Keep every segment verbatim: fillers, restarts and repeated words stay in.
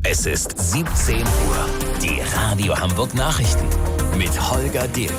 Es ist siebzehn Uhr. Die Radio Hamburg Nachrichten mit Holger Dilk.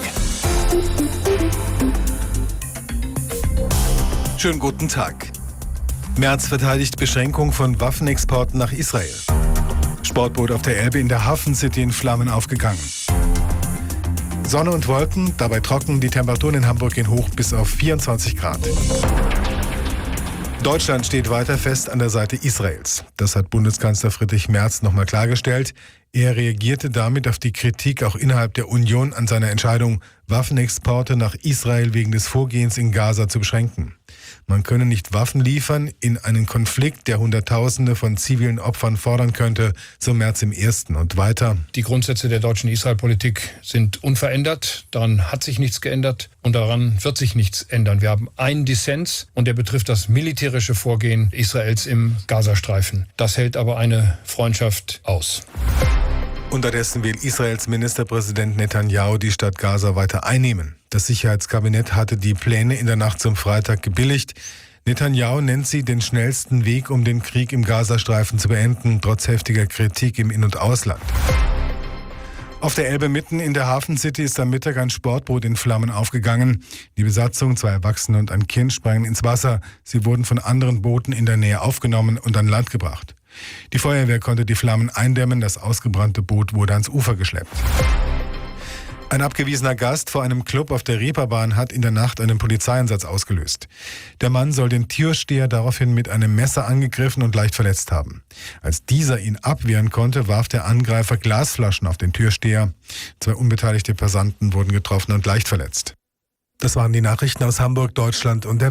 Schönen guten Tag. Merz verteidigt Beschränkung von Waffenexporten nach Israel. Sportboot auf der Elbe in der Hafencity in Flammen aufgegangen. Sonne und Wolken, dabei trocken, die Temperaturen in Hamburg gehen hoch bis auf vierundzwanzig Grad. Deutschland steht weiter fest an der Seite Israels. Das hat Bundeskanzler Friedrich Merz nochmal klargestellt. Er reagierte damit auf die Kritik auch innerhalb der Union an seiner Entscheidung, Waffenexporte nach Israel wegen des Vorgehens in Gaza zu beschränken. Man könne nicht Waffen liefern in einen Konflikt, der Hunderttausende von zivilen Opfern fordern könnte, so Merz im Ersten. Und weiter: Die Grundsätze der deutschen Israel-Politik sind unverändert. Daran hat sich nichts geändert und daran wird sich nichts ändern. Wir haben einen Dissens und der betrifft das militärische Vorgehen Israels im Gazastreifen. Das hält aber eine Freundschaft aus. Unterdessen will Israels Ministerpräsident Netanyahu die Stadt Gaza weiter einnehmen. Das Sicherheitskabinett hatte die Pläne in der Nacht zum Freitag gebilligt. Netanyahu nennt sie den schnellsten Weg, um den Krieg im Gazastreifen zu beenden, trotz heftiger Kritik im In- und Ausland. Auf der Elbe mitten in der Hafencity ist am Mittag ein Sportboot in Flammen aufgegangen. Die Besatzung, zwei Erwachsene und ein Kind, sprangen ins Wasser. Sie wurden von anderen Booten in der Nähe aufgenommen und an Land gebracht. Die Feuerwehr konnte die Flammen eindämmen, das ausgebrannte Boot wurde ans Ufer geschleppt. Ein abgewiesener Gast vor einem Club auf der Reeperbahn hat in der Nacht einen Polizeieinsatz ausgelöst. Der Mann soll den Türsteher daraufhin mit einem Messer angegriffen und leicht verletzt haben. Als dieser ihn abwehren konnte, warf der Angreifer Glasflaschen auf den Türsteher. Zwei unbeteiligte Passanten wurden getroffen und leicht verletzt. Das waren die Nachrichten aus Hamburg, Deutschland und der